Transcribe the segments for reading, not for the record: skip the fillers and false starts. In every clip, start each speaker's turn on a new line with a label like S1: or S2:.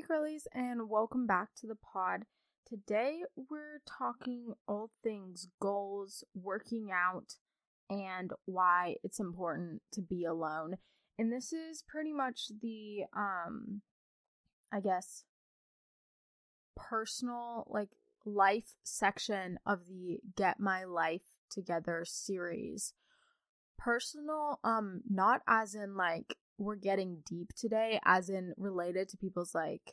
S1: girlies, and welcome back to the pod. Today we're talking all things goals, working out, and why it's important to be alone. And this is pretty much the I guess personal life section of the Get My Life Together series. Personal, not as in we're getting deep today, as in related to people's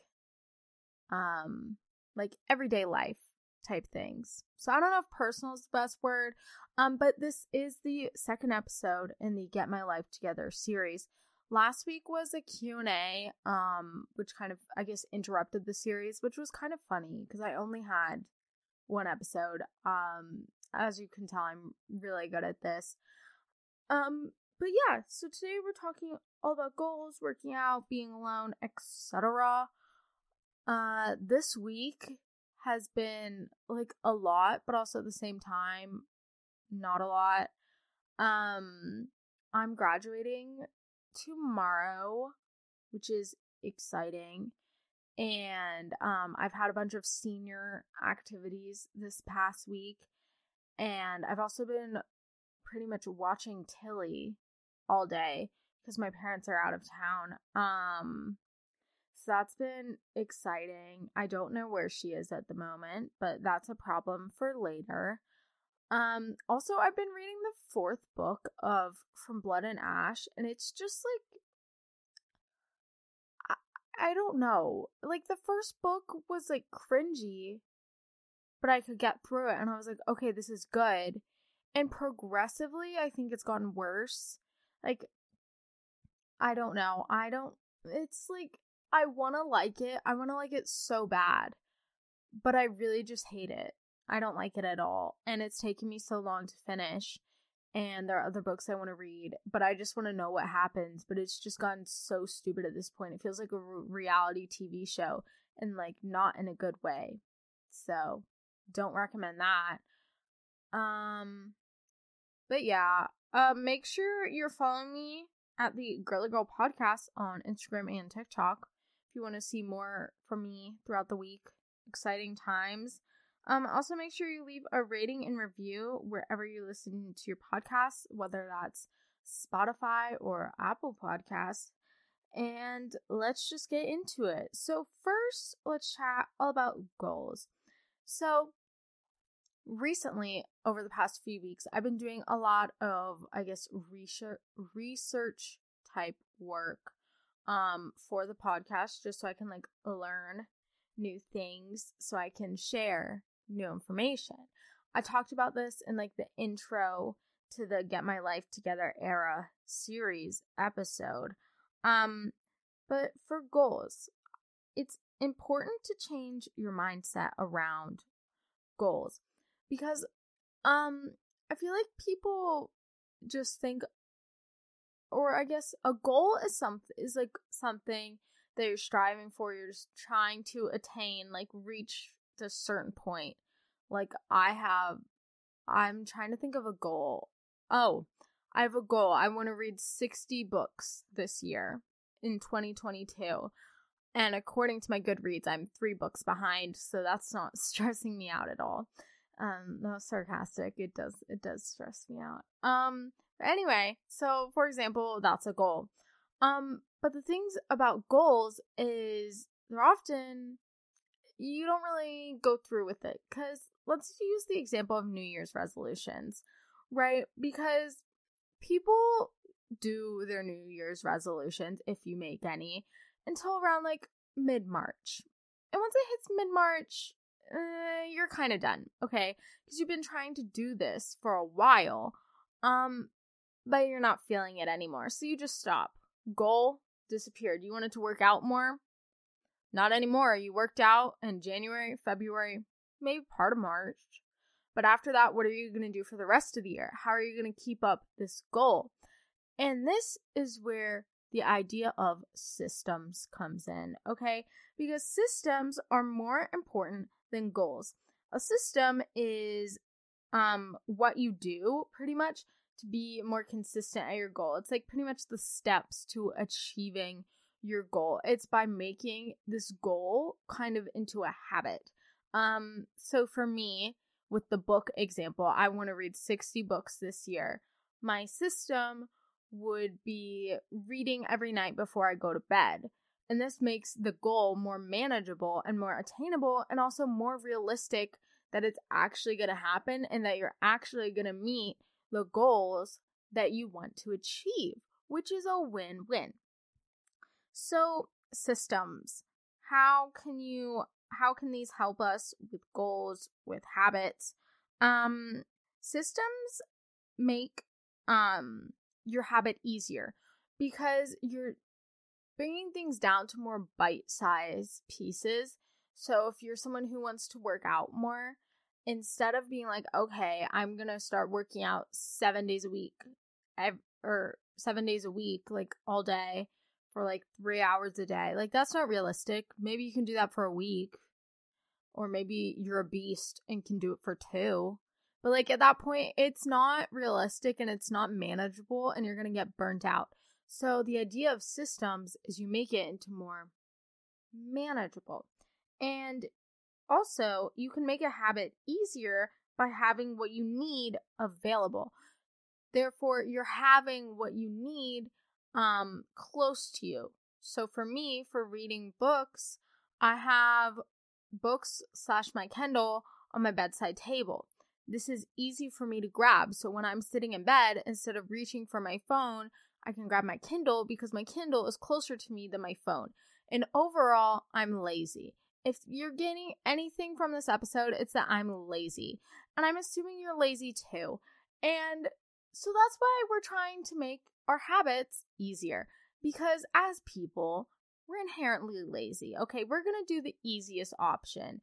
S1: everyday life type things. So I don't know if personal is the best word, but this is the second episode in the Get My Life Together series. Last week was a Q&A, which kind of, I guess, interrupted the series, which was kind of funny because I only had one episode. As you can tell, I'm really good at this. But yeah, so today we're talking all about goals, working out, being alone, etc. This week has been a lot, but also at the same time, not a lot. I'm graduating tomorrow, which is exciting. And I've had a bunch of senior activities this past week, and I've also been pretty much watching Tilly all day because my parents are out of town. So that's been exciting. I don't know where she is at the moment, but that's a problem for later. Also, I've been reading the fourth book of From Blood and Ash, and it's just I don't know. The first book was cringy, but I could get through it, and I was like, okay, this is good. And progressively, I think it's gotten worse. I don't know. It's I want to like it. I want to like it so bad. But I really just hate it. I don't like it at all. And it's taken me so long to finish. And there are other books I want to read. But I just want to know what happens. But it's just gotten so stupid at this point. It feels like a reality TV show. And not in a good way. So, don't recommend that. But yeah, make sure you're following me at the Girly Girl Podcast on Instagram and TikTok if you want to see more from me throughout the week. Exciting times. Also make sure you leave a rating and review wherever you listen to your podcasts, whether that's Spotify or Apple Podcasts. And let's just get into it. So first, let's chat all about goals. So recently, over the past few weeks, I've been doing a lot of, I guess, research type work for the podcast, just so I can learn new things, so I can share new information. I talked about this in the intro to the Get My Life Together era series episode. But for goals, it's important to change your mindset around goals. Because, I feel like people just think, or I guess a goal is something that you're striving for, you're just trying to attain, reach a certain point. I'm trying to think of a goal. Oh, I have a goal. I want to read 60 books this year in 2022. And according to my Goodreads, I'm 3 books behind, so that's not stressing me out at all. No, sarcastic. It does stress me out. But anyway, so for example, that's a goal. But the things about goals is they're often, you don't really go through with it. Cause let's use the example of New Year's resolutions, right? Because people do their New Year's resolutions, if you make any, until around mid-March. And once it hits mid-March, you're kind of done, okay? Because you've been trying to do this for a while, but you're not feeling it anymore, so you just stop. Goal disappeared. You wanted to work out more? Not anymore. You worked out in January, February, maybe part of March. But after that, what are you going to do for the rest of the year? How are you going to keep up this goal? And this is where the idea of systems comes in, okay? Because systems are more important than goals. A system is what you do pretty much to be more consistent at your goal. It's pretty much the steps to achieving your goal. It's by making this goal kind of into a habit. So for me, with the book example, I want to read 60 books this year. My system would be reading every night before I go to bed. And this makes the goal more manageable and more attainable, and also more realistic that it's actually going to happen and that you're actually going to meet the goals that you want to achieve, which is a win-win. So, systems. How can these help us with goals, with habits? Systems make your habit easier because you're bringing things down to more bite-sized pieces. So if you're someone who wants to work out more, instead of being like, okay, I'm gonna start working out 7 days a week, or 7 days a week, like all day for like 3 hours a day, like that's not realistic. Maybe you can do that for a week, or maybe you're a beast and can do it for 2. But like at that point, it's not realistic and it's not manageable, and you're gonna get burnt out. So the idea of systems is you make it into more manageable. And also, you can make a habit easier by having what you need available. Therefore, you're having what you need close to you. So for me, for reading books, I have books / my Kindle on my bedside table. This is easy for me to grab. So when I'm sitting in bed, instead of reaching for my phone, I can grab my Kindle because my Kindle is closer to me than my phone. And overall, I'm lazy. If you're getting anything from this episode, it's that I'm lazy. And I'm assuming you're lazy too. And so that's why we're trying to make our habits easier. Because as people, we're inherently lazy. Okay, we're going to do the easiest option.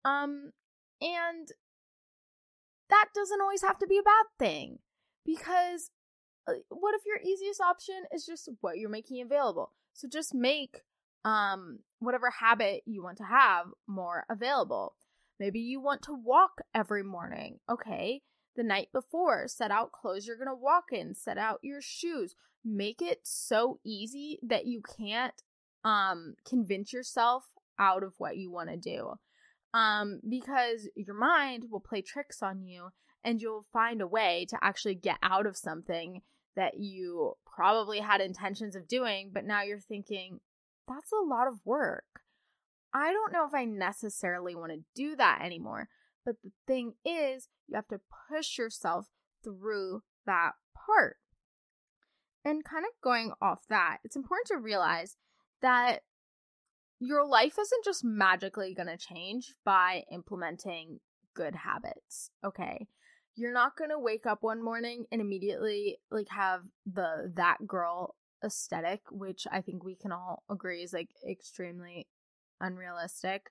S1: And that doesn't always have to be a bad thing. Because what if your easiest option is just what you're making available? So just make whatever habit you want to have more available. Maybe you want to walk every morning. Okay, the night before, set out clothes you're going to walk in, set out your shoes. Make it so easy that you can't convince yourself out of what you want to do. Because your mind will play tricks on you, and you'll find a way to actually get out of something that you probably had intentions of doing, but now you're thinking, that's a lot of work. I don't know if I necessarily want to do that anymore. But the thing is, you have to push yourself through that part. And kind of going off that, it's important to realize that your life isn't just magically going to change by implementing good habits, okay? You're not going to wake up one morning and immediately like have that girl aesthetic, which I think we can all agree is like extremely unrealistic.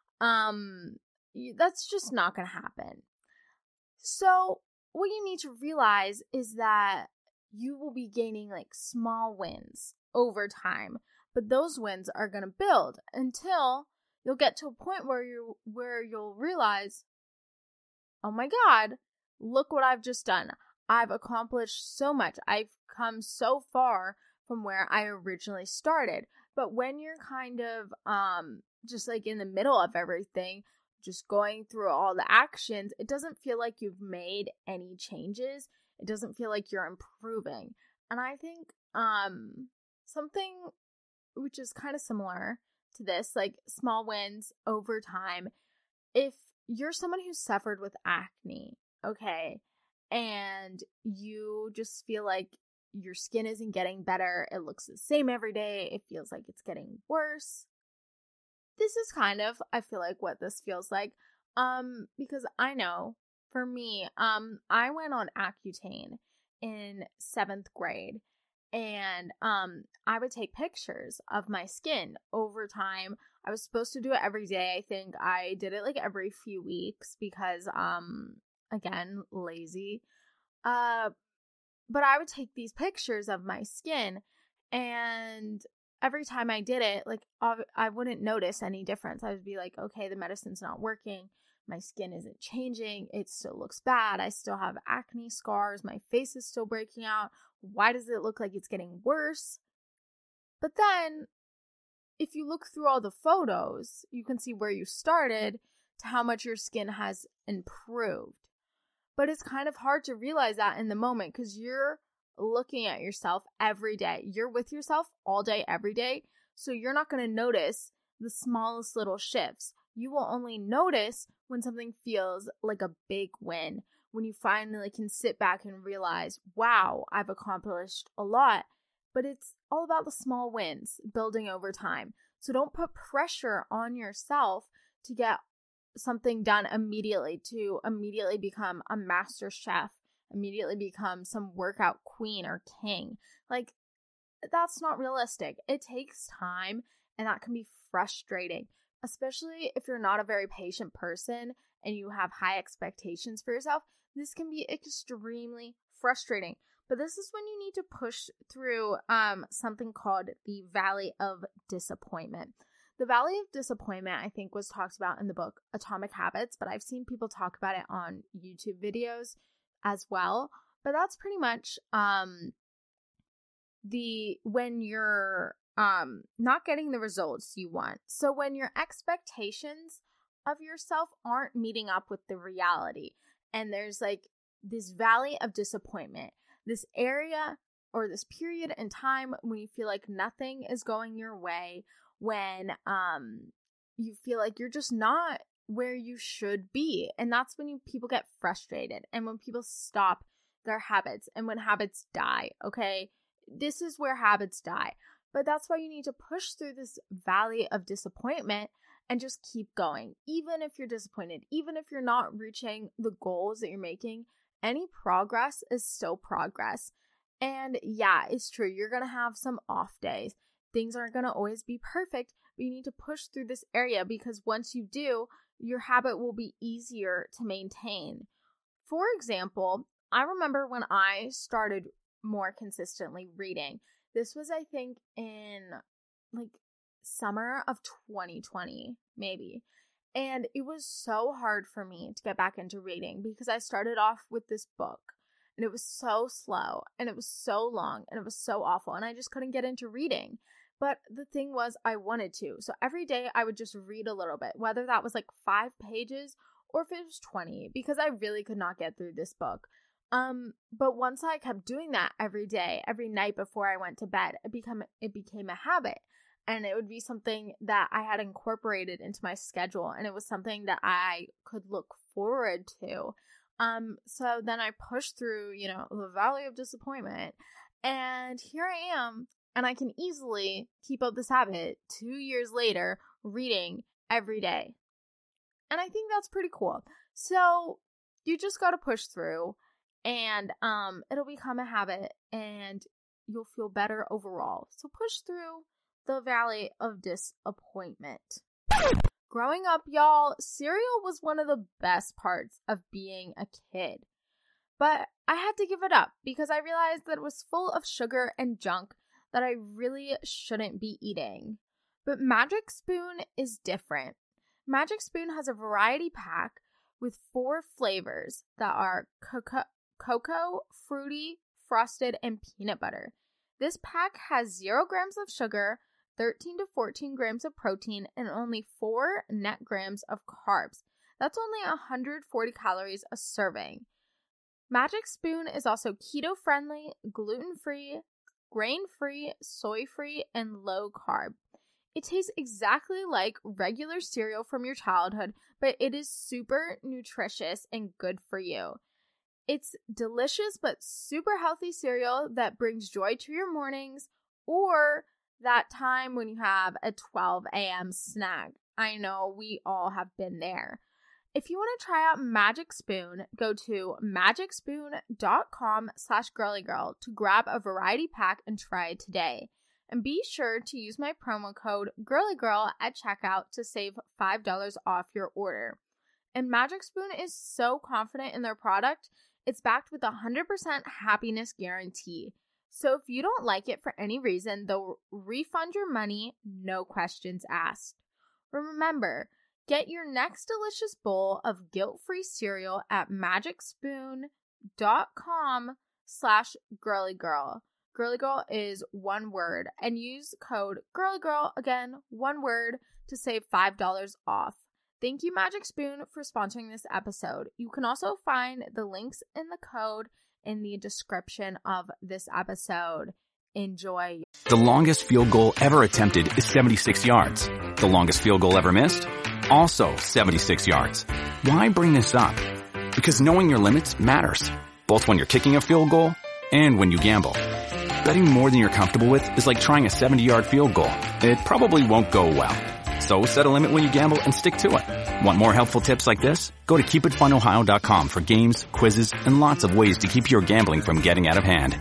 S1: That's just not going to happen. So what you need to realize is that you will be gaining like small wins over time, but those wins are going to build until you'll get to a point where you'll realize, oh my God, look what I've just done. I've accomplished so much. I've come so far from where I originally started. But when you're kind of just like in the middle of everything, just going through all the actions, it doesn't feel like you've made any changes. It doesn't feel like you're improving. And I think something which is kind of similar to this, like small wins over time. If you're someone who suffered with acne, okay, and you just feel like your skin isn't getting better, it looks the same every day, it feels like it's getting worse. This is kind of, I feel like, what this feels like. Because I know, for me, I went on Accutane in 7th grade. And I would take pictures of my skin over time. I was supposed to do it every day. I think I did it like every few weeks because, again, lazy. But I would take these pictures of my skin, and every time I did it, like I wouldn't notice any difference. I would be like, okay, the medicine's not working. My skin isn't changing. It still looks bad. I still have acne scars. My face is still breaking out. Why does it look like it's getting worse? But then if you look through all the photos, you can see where you started to how much your skin has improved. But it's kind of hard to realize that in the moment because you're looking at yourself every day. You're with yourself all day, every day. So you're not going to notice the smallest little shifts. You will only notice when something feels like a big win, when you finally can sit back and realize, wow, I've accomplished a lot. But it's all about the small wins building over time. So don't put pressure on yourself to get something done immediately, to immediately become a master chef, immediately become some workout queen or king. Like, that's not realistic. It takes time, and that can be frustrating, especially if you're not a very patient person and you have high expectations for yourself. This can be extremely frustrating. But this is when you need to push through something called the Valley of Disappointment. The Valley of Disappointment, I think, was talked about in the book Atomic Habits, but I've seen people talk about it on YouTube videos as well. But that's pretty much when you're not getting the results you want. So when your expectations of yourself aren't meeting up with the reality, and there's like this valley of disappointment, this area or this period in time when you feel like nothing is going your way, when you feel like you're just not where you should be. And that's when people get frustrated, and when people stop their habits, and when habits die. Okay, this is where habits die. But that's why you need to push through this valley of disappointment and just keep going. Even if you're disappointed, even if you're not reaching the goals that you're making, any progress is still progress. And yeah, it's true, you're gonna have some off days. Things aren't going to always be perfect, but you need to push through this area, because once you do, your habit will be easier to maintain. For example, I remember when I started more consistently reading. This was, I think, in like summer of 2020, maybe. And it was so hard for me to get back into reading because I started off with this book and it was so slow and it was so long and it was so awful and I just couldn't get into reading. But the thing was, I wanted to. So every day I would just read a little bit, whether that was like 5 pages or if it was 20, because I really could not get through this book. But once I kept doing that every day, every night before I went to bed, it became a habit. And it would be something that I had incorporated into my schedule. And it was something that I could look forward to. So then I pushed through, the valley of disappointment. And here I am. And I can easily keep up this habit 2 years later, reading every day. And I think that's pretty cool. So you just got to push through, and it'll become a habit, and you'll feel better overall. So push through the valley of disappointment. Growing up, y'all, cereal was one of the best parts of being a kid. But I had to give it up because I realized that it was full of sugar and junk that I really shouldn't be eating. But Magic Spoon is different. Magic Spoon has a variety pack with 4 flavors that are cocoa, fruity, frosted, and peanut butter. This pack has 0 grams of sugar, 13 to 14 grams of protein, and only 4 net grams of carbs. That's only 140 calories a serving. Magic Spoon is also keto-friendly, gluten-free, grain-free, soy-free, and low-carb. It tastes exactly like regular cereal from your childhood, but it is super nutritious and good for you. It's delicious but super healthy cereal that brings joy to your mornings or that time when you have a 12 a.m. snack. I know we all have been there. If you want to try out Magic Spoon, go to magicspoon.com/girlygirl to grab a variety pack and try it today. And be sure to use my promo code GIRLYGIRL at checkout to save $5 off your order. And Magic Spoon is so confident in their product, it's backed with a 100% happiness guarantee. So if you don't like it for any reason, they'll refund your money, no questions asked. Remember, get your next delicious bowl of guilt-free cereal at magicspoon.com/girlygirl. Girlygirl is one word, and use code GIRLYGIRL, again, one word, to save $5 off. Thank you, Magic Spoon, for sponsoring this episode. You can also find the links in the code in the description of this episode. Enjoy.
S2: The longest field goal ever attempted is 76 yards. The longest field goal ever missed? Also 76 yards. Why bring this up? Because knowing your limits matters, both when you're kicking a field goal and when you gamble. Betting more than you're comfortable with is like trying a 70-yard field goal. It probably won't go well. So set a limit when you gamble and stick to it. Want more helpful tips like this? Go to keepitfunohio.com for games, quizzes, and lots of ways to keep your gambling from getting out of hand.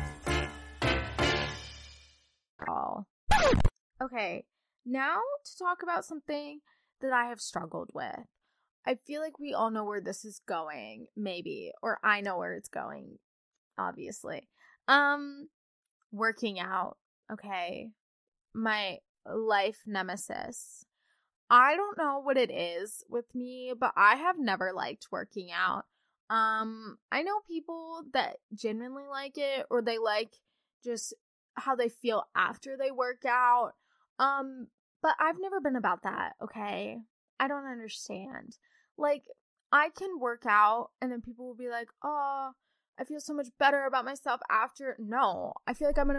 S1: Okay, now to talk about something that I have struggled with. I feel like we all know where this is going, maybe, or I know where it's going, obviously. Working out, okay? My life nemesis. I don't know what it is with me, but I have never liked working out. I know people that genuinely like it, or they like just how they feel after they work out. But I've never been about that, okay? I don't understand. Like, I can work out and then people will be like, oh, I feel so much better about myself after. No, I feel like I'm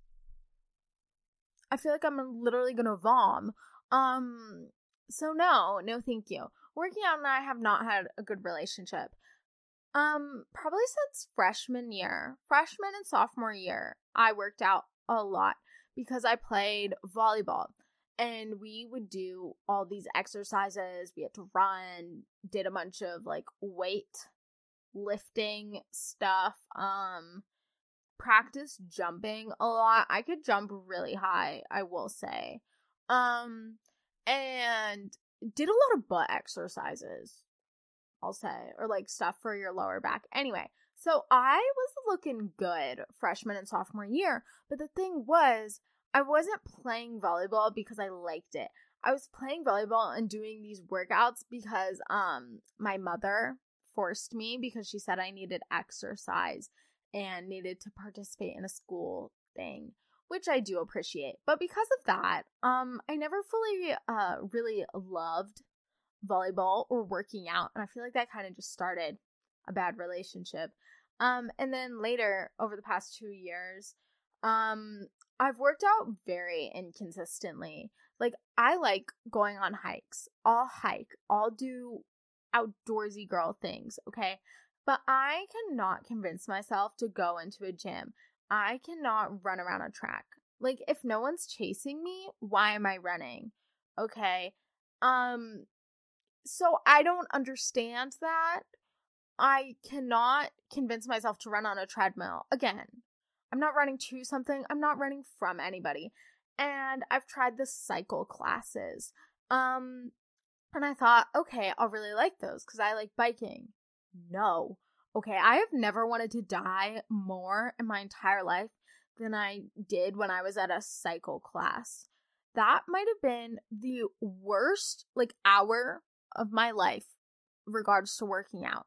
S1: literally gonna vom. So no, thank you. Working out and I have not had a good relationship. Probably since freshman and sophomore year, I worked out a lot because I played volleyball and we would do all these exercises. We had to run, did a bunch of like weight lifting stuff, practice jumping a lot. I could jump really high, I will say. And did a lot of butt exercises, I'll say, or like stuff for your lower back. Anyway, so I was looking good freshman and sophomore year, but the thing was, I wasn't playing volleyball because I liked it. I was playing volleyball and doing these workouts because my mother forced me because she said I needed exercise and needed to participate in a school thing, which I do appreciate. But because of that, I never fully really loved volleyball or working out, and I feel like that kind of just started a bad relationship. And then later, over the past 2 years, I've worked out very inconsistently. Like, I like going on hikes. I'll hike. I'll do outdoorsy girl things, okay? But I cannot convince myself to go into a gym. I cannot run around a track. Like, if no one's chasing me, why am I running? Okay? So I don't understand that. I cannot convince myself to run on a treadmill. Again, I'm not running to something. I'm not running from anybody. And I've tried the cycle classes. And I thought, okay, I'll really like those because I like biking. No. Okay, I have never wanted to die more in my entire life than I did when I was at a cycle class. That might have been the worst, like, hour of my life regards to working out.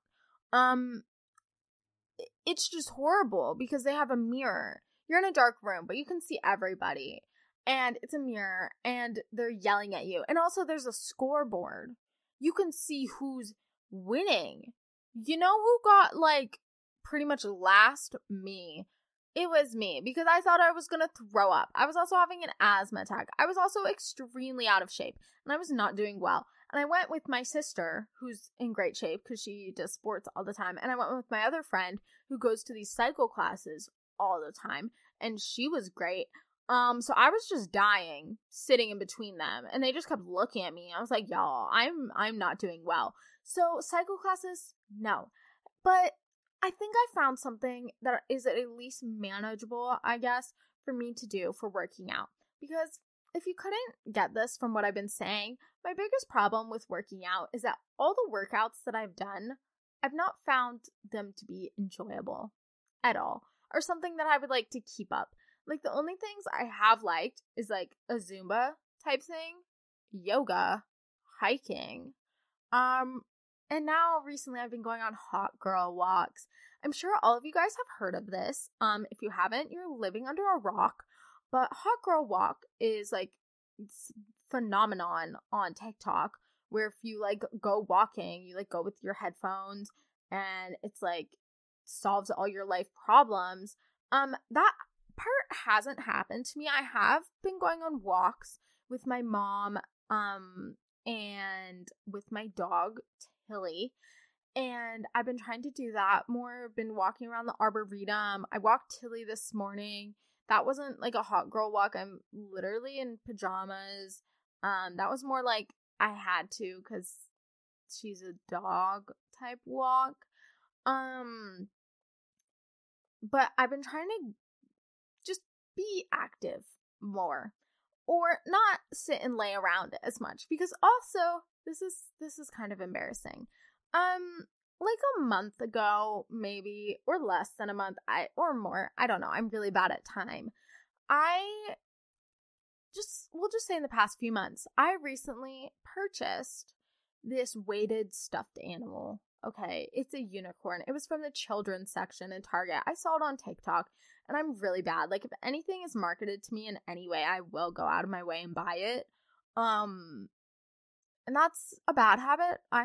S1: It's just horrible because they have a mirror. You're in a dark room, but you can see everybody. And it's a mirror, and they're yelling at you. And also, there's a scoreboard. You can see who's winning. You know who got, like, pretty much last? Me. It was me, because I thought I was gonna throw up. I was also having an asthma attack. I was also extremely out of shape, and I was not doing well. And I went with my sister, who's in great shape, because she does sports all the time. And I went with my other friend, who goes to these cycle classes all the time, and she was great. So I was just dying, sitting in between them, and they just kept looking at me. I was like, y'all, I'm not doing well. So cycle classes, no. But I think I found something that is at least manageable, I guess, for me to do for working out. Because if you couldn't get this from what I've been saying, my biggest problem with working out is that all the workouts that I've done, I've not found them to be enjoyable at all, or something that I would like to keep up. Like, the only things I have liked is, like, a Zumba type thing, yoga, hiking, And now recently I've been going on hot girl walks. I'm sure all of you guys have heard of this. If you haven't, you're living under a rock. But hot girl walk is like phenomenon on TikTok where if you like go walking, you like go with your headphones and it's like solves all your life problems. That part hasn't happened to me. I have been going on walks with my mom and with my dog Tilly, and I've been trying to do that more. Been walking around the Arboretum. I walked Tilly this morning. That wasn't like a hot girl walk. I'm literally in pajamas. That was more like I had to because she's a dog type walk. But I've been trying to just be active more or not sit and lay around as much because also this is kind of embarrassing. Like a month ago, maybe, or less than a month, or more, I don't know. I'm really bad at time. We'll just say in the past few months, I recently purchased this weighted stuffed animal. Okay, it's a unicorn. It was from the children's section in Target. I saw it on TikTok, and I'm really bad. Like, if anything is marketed to me in any way, I will go out of my way and buy it. And that's a bad habit I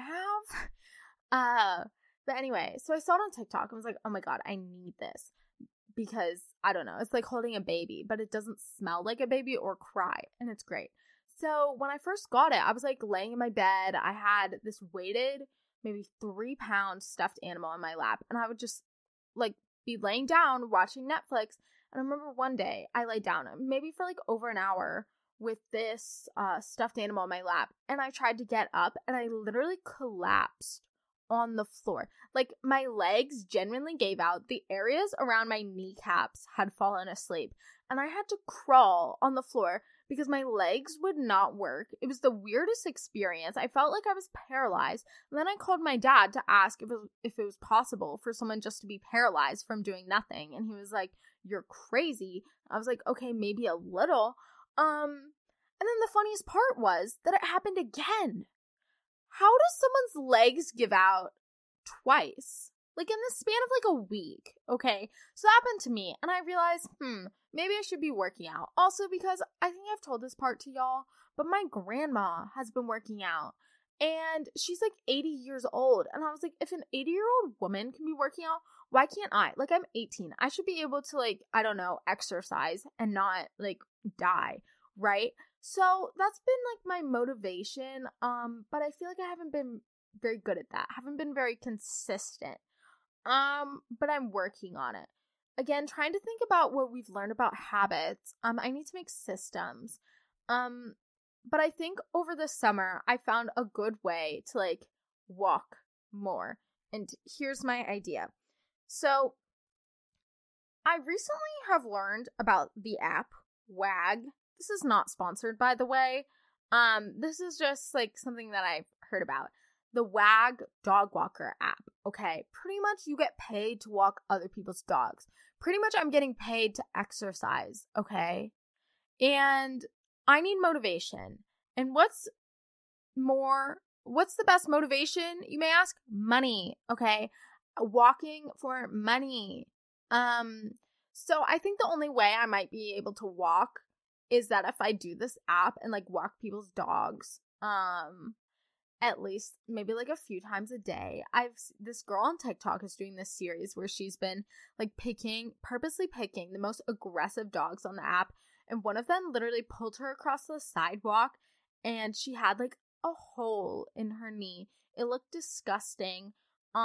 S1: have. But anyway, so I saw it on TikTok and was like, oh my God, I need this. Because, I don't know, it's like holding a baby, but it doesn't smell like a baby or cry, and it's great. So when I first got it, I was like laying in my bed. I had this weighted, maybe 3-pound stuffed animal in my lap, and I would just like be laying down watching Netflix. And I remember one day I laid down maybe for like over an hour with this stuffed animal in my lap, and I tried to get up and I literally collapsed on the floor. Like, my legs genuinely gave out. The areas around my kneecaps had fallen asleep, and I had to crawl on the floor because my legs would not work. It was the weirdest experience. I felt like I was paralyzed. And then I called my dad to ask if it was possible for someone just to be paralyzed from doing nothing, and he was like, "You're crazy." I was like, "Okay, maybe a little." And then the funniest part was that it happened again. How does someone's legs give out twice? Like in the span of like a week. Okay. So that happened to me. And I realized, maybe I should be working out. Also because I think I've told this part to y'all, but my grandma has been working out. And she's like 80 years old. And I was like, if an 80-year-old woman can be working out, why can't I? Like, I'm 18. I should be able to, like, I don't know, exercise and not like die. Right? So that's been like my motivation. But I feel like I haven't been very good at that. I haven't been very consistent. But I'm working on it. Again, trying to think about what we've learned about habits. I need to make systems. But I think over the summer I found a good way to like walk more. And here's my idea. So I recently have learned about the app WAG. This is not sponsored, by the way. This is just like something that I've heard about. The WAG dog walker app. Okay, pretty much you get paid to walk other people's dogs. Pretty much I'm getting paid to exercise, okay? And I need motivation. And what's the best motivation, you may ask? Money, okay? Walking for money. So I think the only way I might be able to walk is that if I do this app and like walk people's dogs, at least maybe like a few times a day. This girl on TikTok is doing this series where she's been like purposely picking the most aggressive dogs on the app, and one of them literally pulled her across the sidewalk and she had like a hole in her knee. It looked disgusting.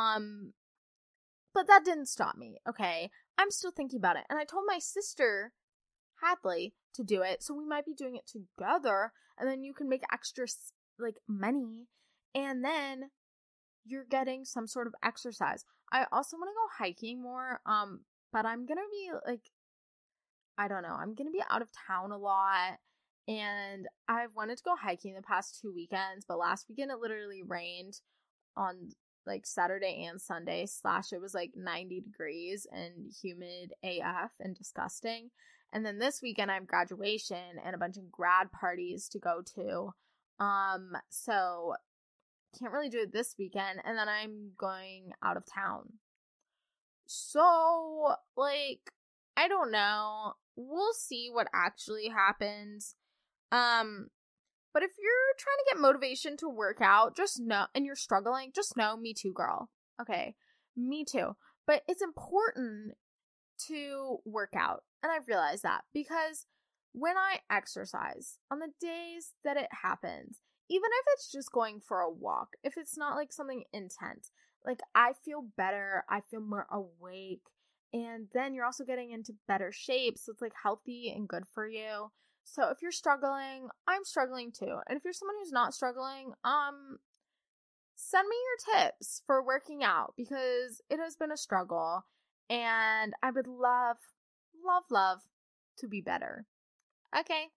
S1: But that didn't stop me, okay? I'm still thinking about it. And I told my sister Hadley to do it, so we might be doing it together, and then you can make extra like money, and then you're getting some sort of exercise. I also want to go hiking more, but I'm gonna be like, I don't know, I'm gonna be out of town a lot, and I've wanted to go hiking the past 2 weekends, but last weekend it literally rained on like Saturday and Sunday, / it was like 90 degrees and humid AF and disgusting. And then this weekend I have graduation and a bunch of grad parties to go to. So can't really do it this weekend, and then I'm going out of town. So, like, I don't know. We'll see what actually happens. But if you're trying to get motivation to work out, just know, and you're struggling, just know, me too, girl. Okay, me too. But it's important to work out, and I've realized that because when I exercise, on the days that it happens, even if it's just going for a walk, if it's not like something intense, like I feel better, I feel more awake, and then you're also getting into better shape, so it's like healthy and good for you. So if you're struggling, I'm struggling too. And if you're someone who's not struggling, send me your tips for working out because it has been a struggle and I would love, love, love to be better. Okay.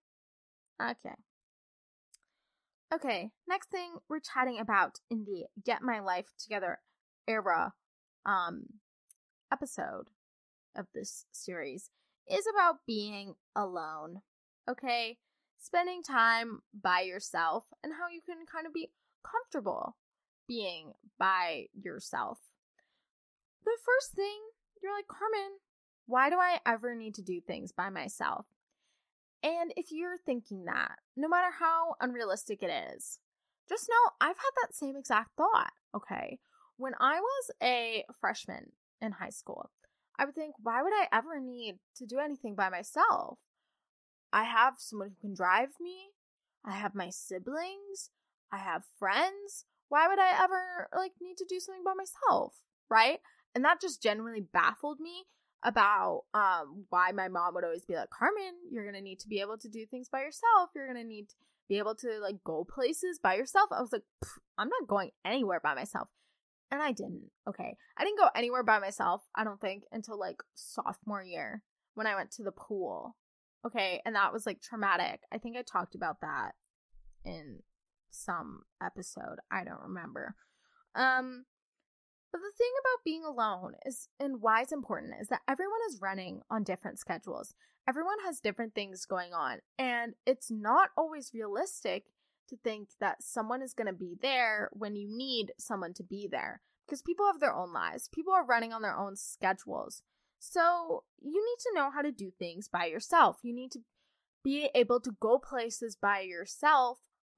S1: Okay, next thing we're chatting about in the Get My Life Together era episode of this series is about being alone. Okay? Spending time by yourself and how you can kind of be comfortable being by yourself. The first thing, you're like, Carmen, why do I ever need to do things by myself? And if you're thinking that, no matter how unrealistic it is, just know I've had that same exact thought, okay? When I was a freshman in high school, I would think, why would I ever need to do anything by myself? I have someone who can drive me. I have my siblings. I have friends. Why would I ever need to do something by myself, right? And that just genuinely baffled me about why my mom would always be like, Carmen, you're gonna need to be able to do things by yourself. You're gonna need to be able to go places by yourself. I was like, I'm not going anywhere by myself. And I didn't. Okay, I didn't go anywhere by myself, I don't think, until sophomore year when I went to the pool. Okay, and that was traumatic. I think I talked about that in some episode. I don't remember. But the thing about being alone is, and why it's important, is that everyone is running on different schedules. Everyone has different things going on, and it's not always realistic to think that someone is going to be there when you need someone to be there, because people have their own lives. People are running on their own schedules. So you need to know how to do things by yourself. You need to be able to go places by yourself,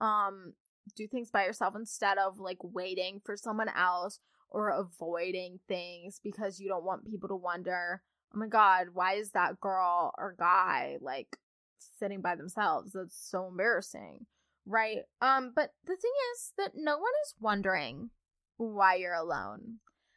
S1: do things by yourself instead of waiting for someone else or avoiding things because you don't want people to wonder, oh my God, why is that girl or guy sitting by themselves? That's so embarrassing, right? But the thing is that no one is wondering why you're alone.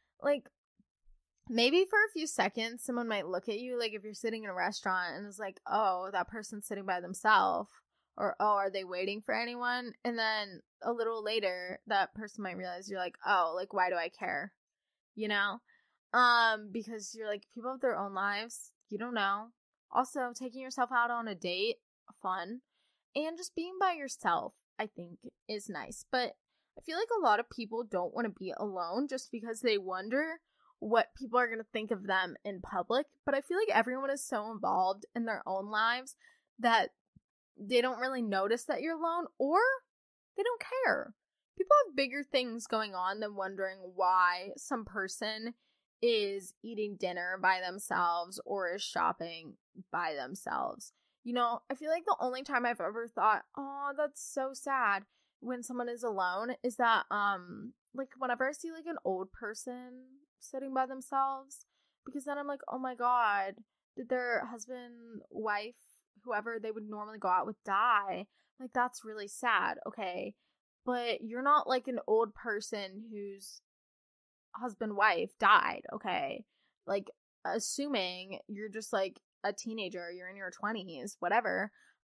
S1: Maybe for a few seconds, someone might look at you, if you're sitting in a restaurant and it's like, oh, that person's sitting by themselves. Or, oh, are they waiting for anyone? And then a little later, that person might realize you're like, oh, why do I care? You know? Because you're people have their own lives. You don't know. Also, taking yourself out on a date, fun. And just being by yourself, I think, is nice. But I feel like a lot of people don't want to be alone just because they wonder what people are going to think of them in public. But I feel like everyone is so involved in their own lives that they don't really notice that you're alone, or they don't care. People have bigger things going on than wondering why some person is eating dinner by themselves or is shopping by themselves. I feel like the only time I've ever thought, oh, that's so sad when someone is alone is that, whenever I see an old person sitting by themselves, because then I'm like, oh my God, did their husband, wife, whoever they would normally go out with die? That's really sad, okay? But you're not an old person whose husband, wife died, okay? Assuming you're just a teenager, you're in your 20s, whatever.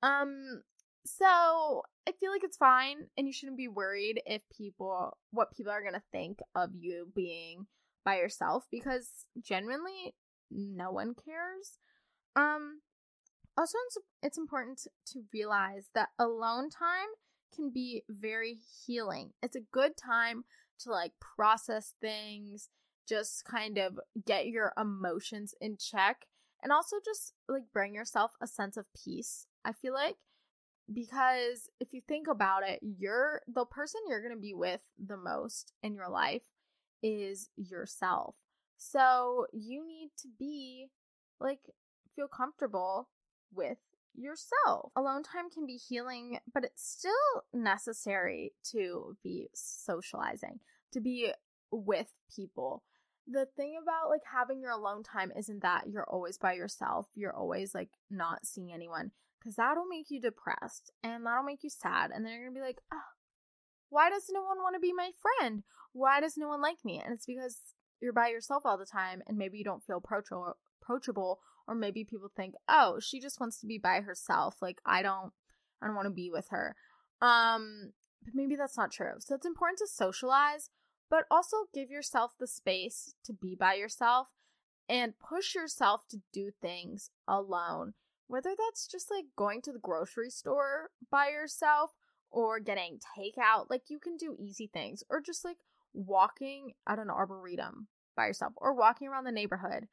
S1: So I feel like it's fine, and you shouldn't be worried what people are gonna think of you being by yourself, because genuinely no one cares. Also, it's important to realize that alone time can be very healing. It's a good time to process things, just kind of get your emotions in check, and also just bring yourself a sense of peace. I feel like Because if you think about it, the person you're going to be with the most in your life is yourself. So you need to be feel comfortable with yourself. Alone time can be healing, but it's still necessary to be socializing, to be with people. The thing about having your alone time isn't that you're always by yourself. You're always not seeing anyone, because that'll make you depressed and that'll make you sad. And then you're gonna be like, oh, why does no one want to be my friend? Why does no one like me? And it's because you're by yourself all the time, and maybe you don't feel approachable, or maybe people think, oh, she just wants to be by herself. I don't want to be with her. But maybe that's not true. So it's important to socialize, but also give yourself the space to be by yourself and push yourself to do things alone. Whether that's just going to the grocery store by yourself or getting takeout, you can do easy things, or just walking at an arboretum by yourself, or walking around the neighborhood.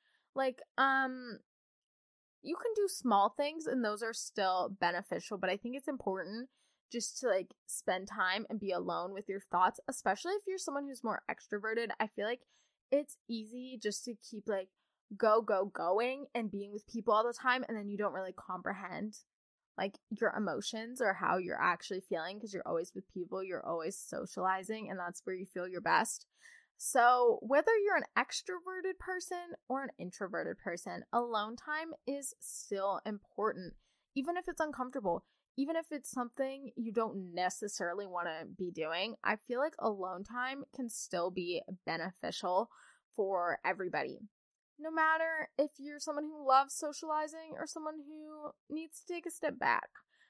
S1: You can do small things and those are still beneficial, but I think it's important just to spend time and be alone with your thoughts, especially if you're someone who's more extroverted. I feel like it's easy just to keep going and being with people all the time, and then you don't really comprehend your emotions or how you're actually feeling, because you're always with people, you're always socializing, and that's where you feel your best. So whether you're an extroverted person or an introverted person, alone time is still important, even if it's uncomfortable, even if it's something you don't necessarily want to be doing. I feel like alone time can still be beneficial for everybody, no matter if you're someone who loves socializing or someone who needs to take a step back.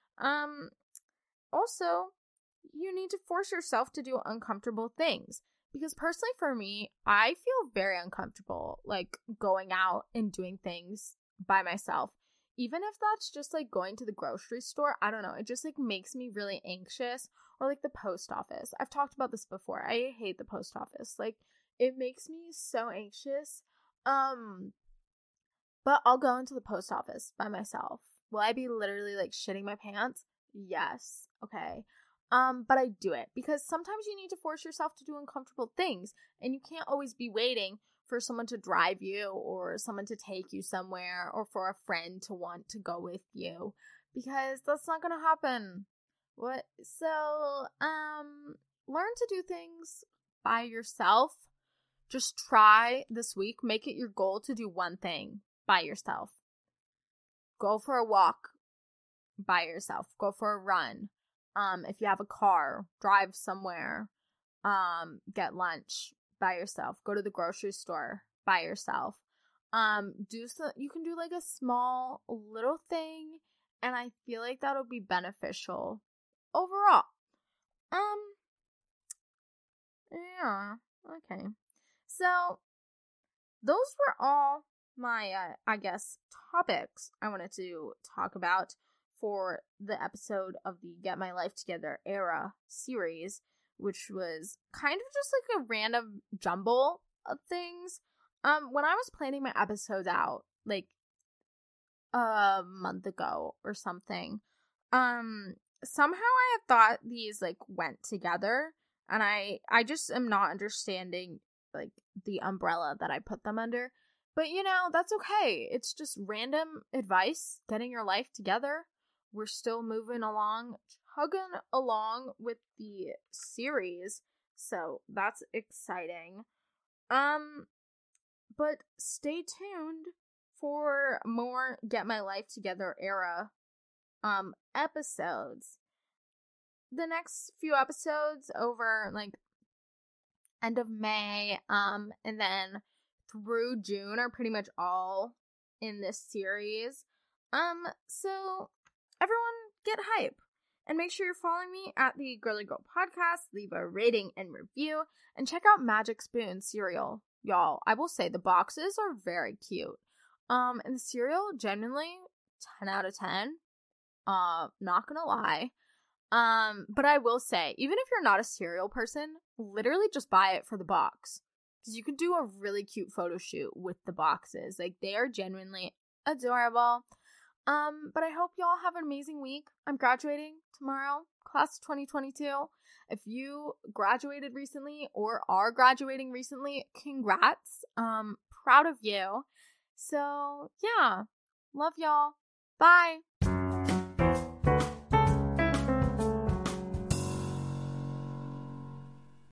S1: Also, you need to force yourself to do uncomfortable things. Because personally for me, I feel very uncomfortable going out and doing things by myself. Even if that's just going to the grocery store, I don't know, it just makes me really anxious. Or the post office. I've talked about this before. I hate the post office. It makes me so anxious. But I'll go into the post office by myself. Will I be literally shitting my pants? Yes. Okay. But I do it because sometimes you need to force yourself to do uncomfortable things, and you can't always be waiting for someone to drive you or someone to take you somewhere or for a friend to want to go with you, because that's not going to happen. Learn to do things by yourself. Just try this week, make it your goal to do one thing by yourself. Go for a walk by yourself. Go for a run. If you have a car, drive somewhere, get lunch by yourself, go to the grocery store by yourself. You can do a small little thing, and I feel like that'll be beneficial overall. Yeah, okay. So those were all my, topics I wanted to talk about for the episode of the Get My Life Together era series, which was kind of just a random jumble of things. When I was planning my episodes out, a month ago or something, somehow I have thought these went together, and I just am not understanding the umbrella that I put them under. But that's okay. It's just random advice, getting your life together. We're still moving along, chugging along with the series, so that's exciting. But stay tuned for more Get My Life Together era episodes. The next few episodes over end of May and then through June are pretty much all in this series. So everyone get hype, and make sure you're following me at the Girly Girl Podcast. Leave a rating and review, and check out Magic Spoon cereal, y'all. I will say the boxes are very cute. And the cereal, genuinely 10 out of 10. Not gonna lie. But I will say, even if you're not a cereal person, literally just buy it for the box, because you can do a really cute photo shoot with the boxes. They are genuinely adorable. But I hope y'all have an amazing week. I'm graduating tomorrow, class of 2022. If you graduated recently or are graduating recently, congrats. Proud of you. So, yeah. Love y'all. Bye.